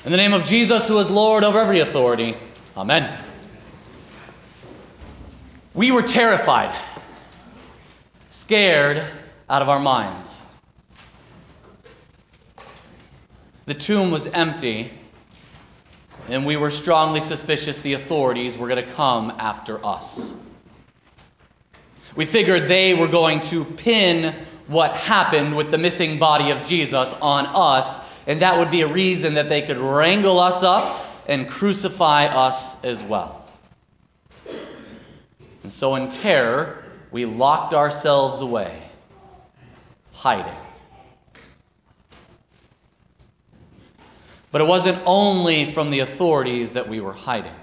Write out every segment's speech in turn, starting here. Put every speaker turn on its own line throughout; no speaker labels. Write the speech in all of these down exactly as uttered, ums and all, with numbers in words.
In the name of Jesus, who is Lord over every authority. Amen. We were terrified, scared out of our minds. The tomb was empty, and we were strongly suspicious the authorities were going to come after us. We figured they were going to pin what happened with the missing body of Jesus on us, and that would be a reason that they could wrangle us up and crucify us as well. And so in terror, we locked ourselves away, hiding. But it wasn't only from the authorities that we were hiding.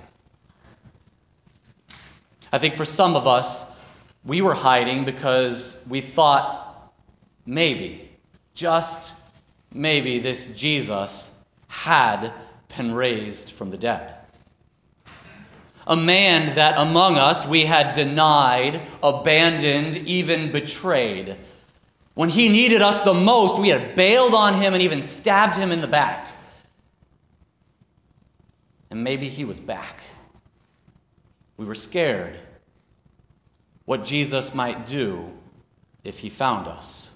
I think for some of us, we were hiding because we thought maybe, just maybe, this Jesus had been raised from the dead. A man that among us we had denied, abandoned, even betrayed. When he needed us the most, we had bailed on him and even stabbed him in the back. And maybe he was back. We were scared what Jesus might do if he found us.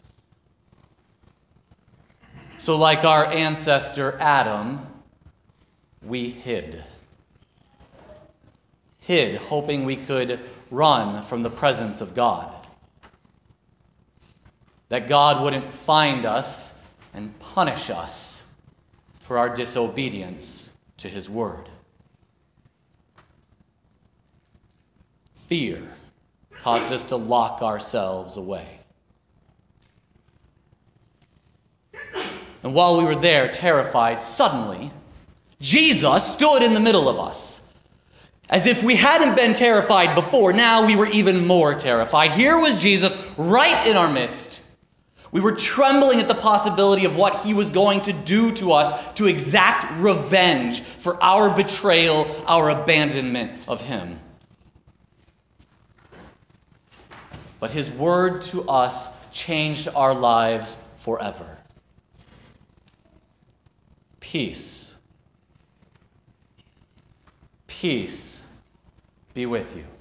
So like our ancestor Adam, we hid. Hid, hoping we could run from the presence of God. That God wouldn't find us and punish us for our disobedience to his word. Fear caused us to lock ourselves away. And while we were there, terrified, suddenly, Jesus stood in the middle of us. As if we hadn't been terrified before, now we were even more terrified. Here was Jesus right in our midst. We were trembling at the possibility of what he was going to do to us to exact revenge for our betrayal, our abandonment of him. But his word to us changed our lives forever. Peace. Peace be with you.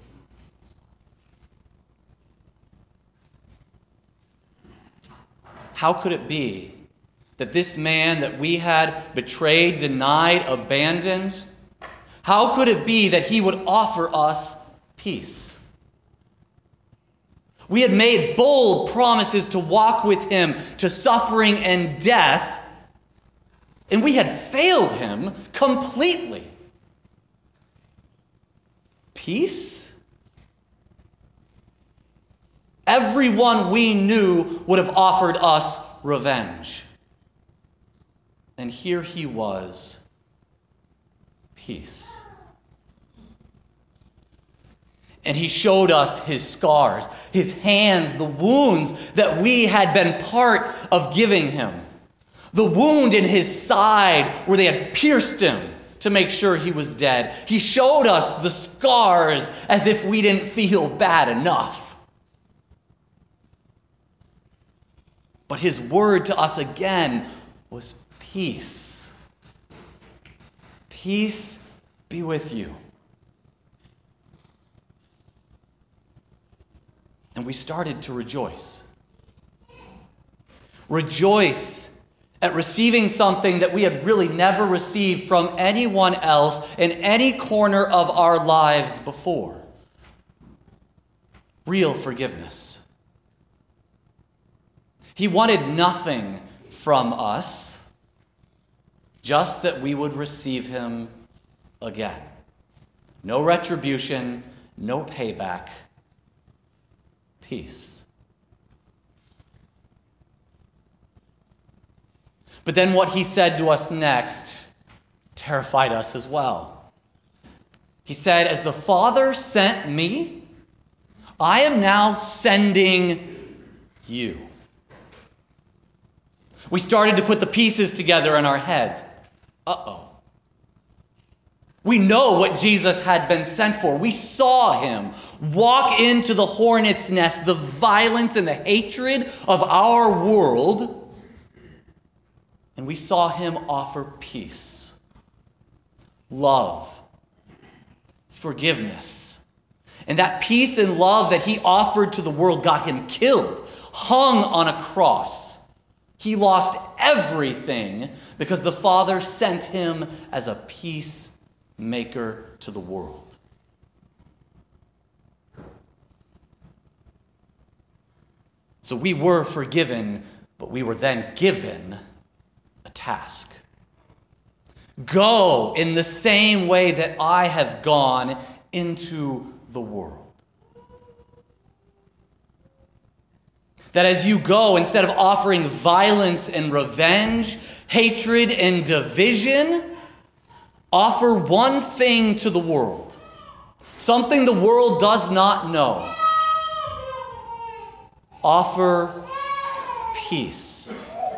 How could it be that this man that we had betrayed, denied, abandoned, how could it be that he would offer us peace? We had made bold promises to walk with him to suffering and death, and we had failed him completely. Peace? Everyone we knew would have offered us revenge. And here he was, peace. And he showed us his scars, his hands, the wounds that we had been part of giving him. The wound in his side where they had pierced him to make sure he was dead. He showed us the scars as if we didn't feel bad enough. But his word to us again was peace. Peace be with you. And we started to rejoice. Rejoice at receiving something that we had really never received from anyone else in any corner of our lives before. Real forgiveness. He wanted nothing from us, just that we would receive him again. No retribution, no payback. Peace. But then what he said to us next terrified us as well. He said, as the Father sent me, I am now sending you. We started to put the pieces together in our heads. Uh-oh. We know what Jesus had been sent for. We saw him walk into the hornet's nest, the violence and the hatred of our world, and we saw him offer peace love, forgiveness. And that peace and love that he offered to the world got him killed, hung on a cross. He lost everything because the Father sent him as a peacemaker to the world. So we were forgiven, but we were then given a task. Go in the same way that I have gone into the world. That as you go, instead of offering violence and revenge, hatred and division, offer one thing to the world. Something the world does not know. Offer peace.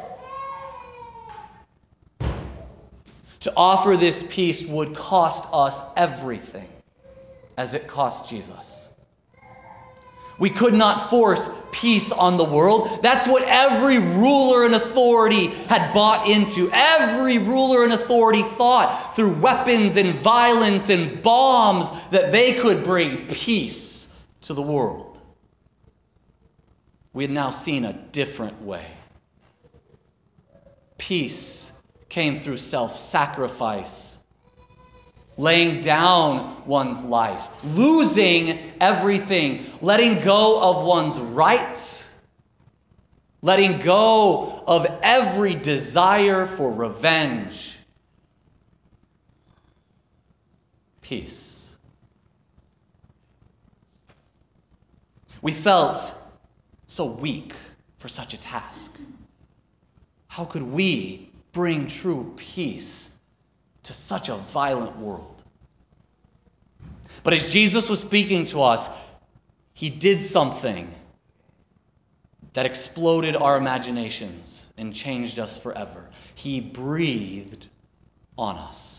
To offer this peace would cost us everything, as it cost Jesus. We could not force peace on the world. That's what every ruler and authority had bought into. Every ruler and authority thought through weapons and violence and bombs that they could bring peace to the world. We had now seen a different way. Peace came through self-sacrifice, laying down one's life, losing everything, letting go of one's rights, letting go of every desire for revenge. Peace. We felt so weak for such a task. How could we bring true peace to such a violent world? But as Jesus was speaking to us, he did something that exploded our imaginations and changed us forever. He breathed on us.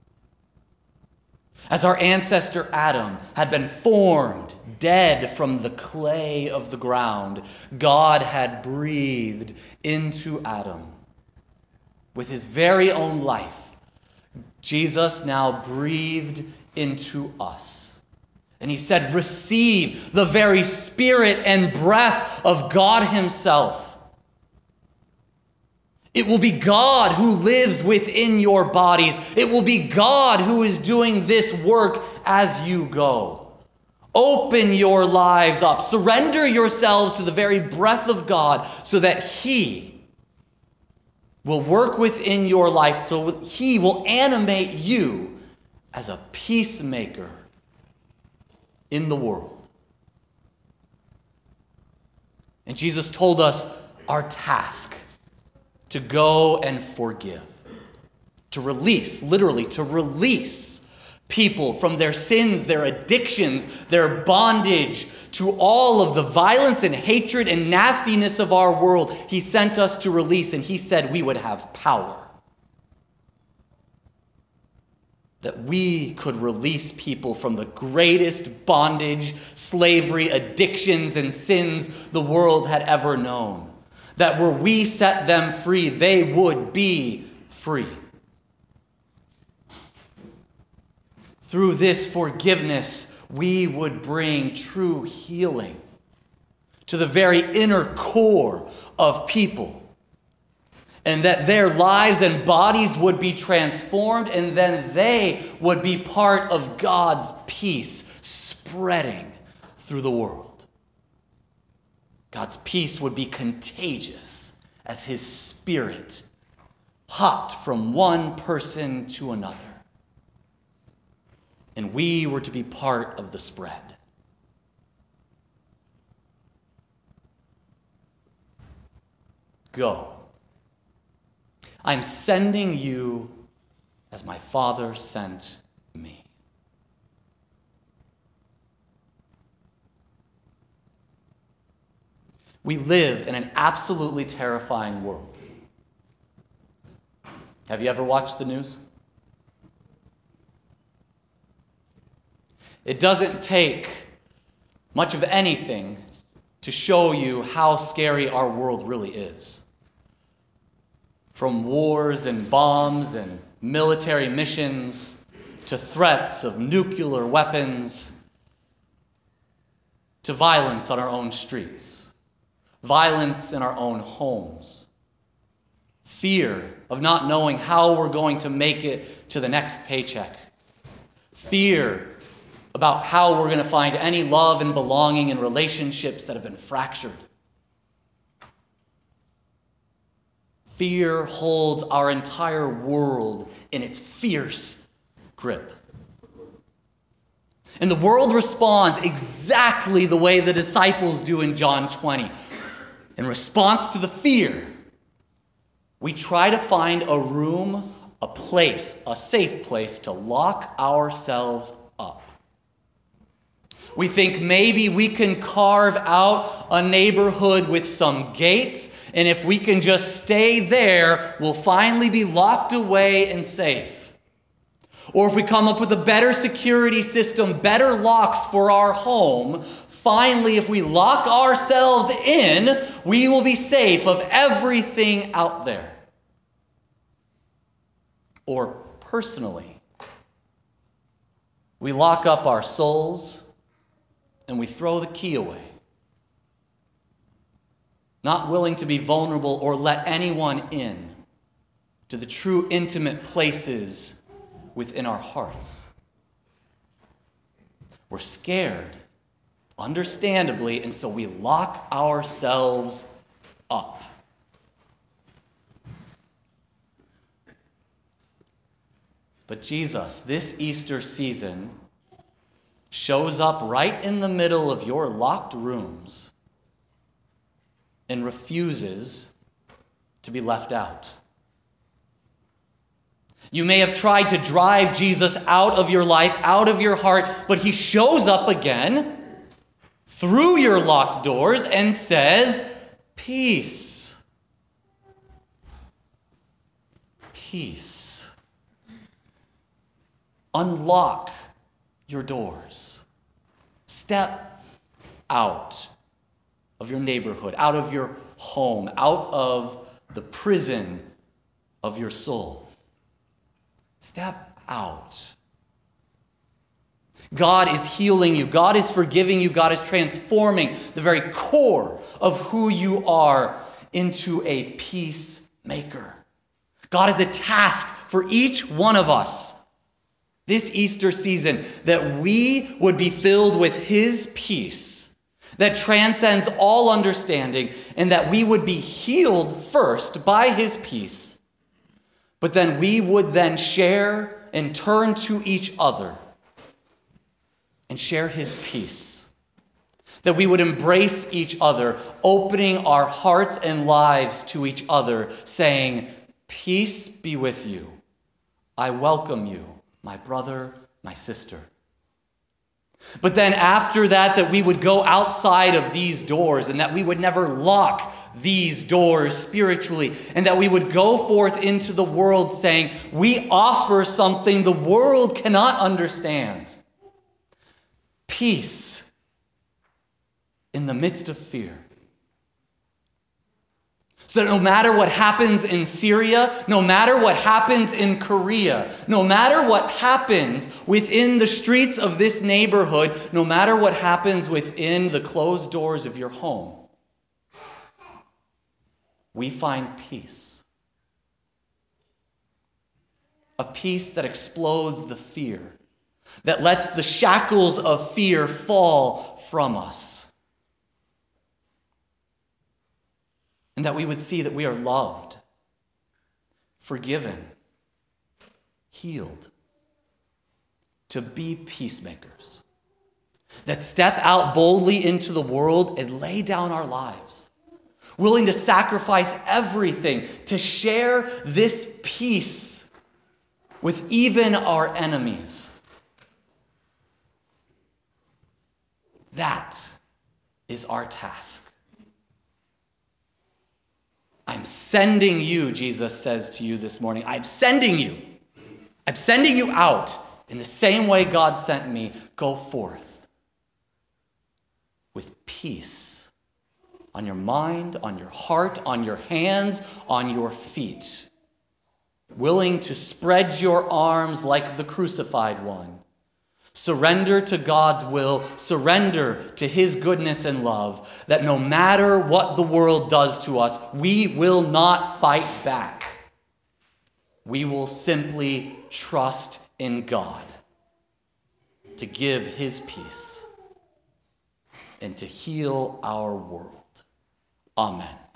As our ancestor Adam had been formed, dead from the clay of the ground, God had breathed into Adam with his very own life. Jesus now breathed into us. And he said, receive the very spirit and breath of God himself. It will be God who lives within your bodies. It will be God who is doing this work as you go. Open your lives up. Surrender yourselves to the very breath of God so that he will work within your life, so he will animate you as a peacemaker in the world. And Jesus told us our task: to go and forgive. To release, literally, to release people from their sins, their addictions, their bondage, to all of the violence and hatred and nastiness of our world. He sent us to release, and he said we would have power. That we could release people from the greatest bondage, slavery, addictions, and sins the world had ever known. That were we set them free, they would be free. Through this forgiveness, we would bring true healing to the very inner core of people. And that their lives and bodies would be transformed, and then they would be part of God's peace spreading through the world. God's peace would be contagious as his spirit hopped from one person to another. And we were to be part of the spread. Go. I'm sending you as my Father sent me. We live in an absolutely terrifying world. Have you ever watched the news? It doesn't take much of anything to show you how scary our world really is. From wars and bombs and military missions to threats of nuclear weapons, to violence on our own streets, violence in our own homes, fear of not knowing how we're going to make it to the next paycheck, fear about how we're going to find any love and belonging in relationships that have been fractured. Fear holds our entire world in its fierce grip. And the world responds exactly the way the disciples do in John twenty. In response to the fear, we try to find a room, a place, a safe place to lock ourselves up. We think maybe we can carve out a neighborhood with some gates, and if we can just stay there, we'll finally be locked away and safe. Or if we come up with a better security system, better locks for our home, finally, if we lock ourselves in, we will be safe of everything out there. Or personally, we lock up our souls and we throw the key away, not willing to be vulnerable or let anyone in to the true intimate places within our hearts. We're scared, understandably, and so we lock ourselves up. But Jesus, this Easter season, shows up right in the middle of your locked rooms and refuses to be left out. You may have tried to drive Jesus out of your life, out of your heart, but he shows up again through your locked doors and says, peace. Peace. Unlock your doors. Step out of your neighborhood, out of your home, out of the prison of your soul. Step out. God is healing you. God is forgiving you. God is transforming the very core of who you are into a peacemaker. God has a task for each one of us this Easter season, that we would be filled with his peace that transcends all understanding, and that we would be healed first by his peace, but then we would then share and turn to each other and share his peace. That we would embrace each other, opening our hearts and lives to each other, saying, peace be with you. I welcome you, my brother, my sister. But then after that, that we would go outside of these doors and that we would never lock these doors spiritually, and that we would go forth into the world saying, we offer something the world cannot understand. Peace in the midst of fear. So that no matter what happens in Syria, no matter what happens in Korea, no matter what happens within the streets of this neighborhood, no matter what happens within the closed doors of your home, we find peace. A peace that explodes the fear, that lets the shackles of fear fall from us. And that we would see that we are loved, forgiven, healed, to be peacemakers. That step out boldly into the world and lay down our lives, willing to sacrifice everything to share this peace with even our enemies. That is our task. I'm sending you, Jesus says to you this morning. I'm sending you. I'm sending you out in the same way God sent me. Go forth with peace on your mind, on your heart, on your hands, on your feet. willing to spread your arms like the crucified one. Surrender to God's will, surrender to his goodness and love, that no matter what the world does to us, we will not fight back. We will simply trust in God to give his peace and to heal our world. Amen.